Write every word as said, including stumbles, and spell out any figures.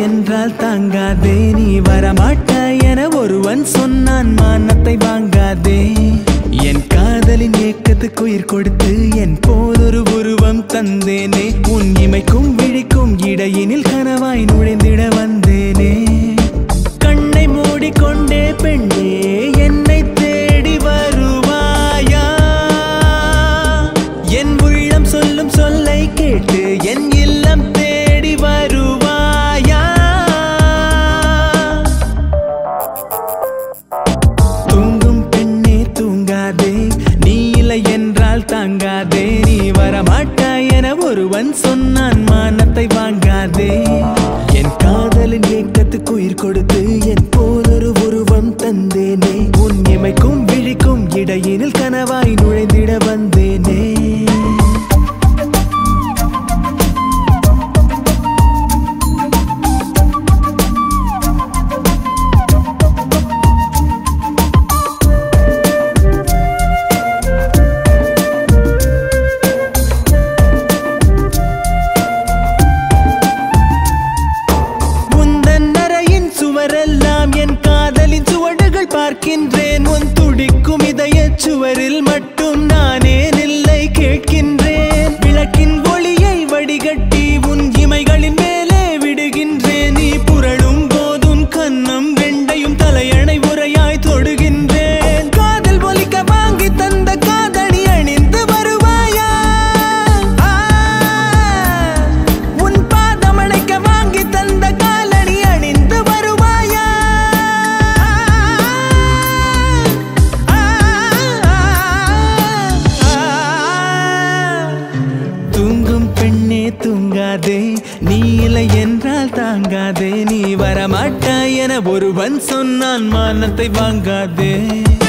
என்றால் தாங்காதே நீ வரமாட்டாய் என ஒருவன் சொன்னான் மானத்தை வாங்காதே என் காதலின் ஏக்கத்துக்கு உயிர் கொடுத்து என் போதொரு உருவம் தந்தேனே உன் இமைக்கும் விழிக்கும் இடையினில் கனவாய் நுழைந்திட வந்தேனே கண்ணை மூடிக்கொண்டே பெண்ணே என்னை தேடி வருவாயா என் உள்ளம் சொல்லும் சொல்லை கேட்டு என் இல்லம் தேடி வருவாயா தூங்கும் பெண்ணே தூங்காதே நீ இல்லை என்றால் தாங்காதே நீ வரமாட்டாய் என ஒருவன் சொன்னான் மானத்தை வாங்காதே என் காதலின் ஏக்கத்துக்கு உயிர் கொடுத்து என் போதொரு உருவம் தந்தேனே உன் இமைக்கும் விழிக்கும் இடையினில் கனவாய் நுழைந்திட வந்தேனே பார்க்கின்றேன் உன் துடிக்கும் இதய சுவரில் மட்டும் நானே நில்லை கேட்கின்றேன் விளக்கின் ஒளியை வடிகட்டி உன் இமைகளின் மேலே விடுகின்றேன் நீ புரளும் போதும் கன்னம் வெண்டையும் தலையணை உரையாய் தொடுகின்றேன் காதல் ஒலிக்க வாங்கி தந்த காதணி அணிந்து வருவாயா உன் பாதம் அணைக்க வாங்கி தந்த காலணி அணிந்து வருவாயா தூங்காதே நீ இல்லை என்றால் தாங்காதே நீ வரமாட்டாய் என ஒருவன் சொன்னான் மானத்தை வாங்காதே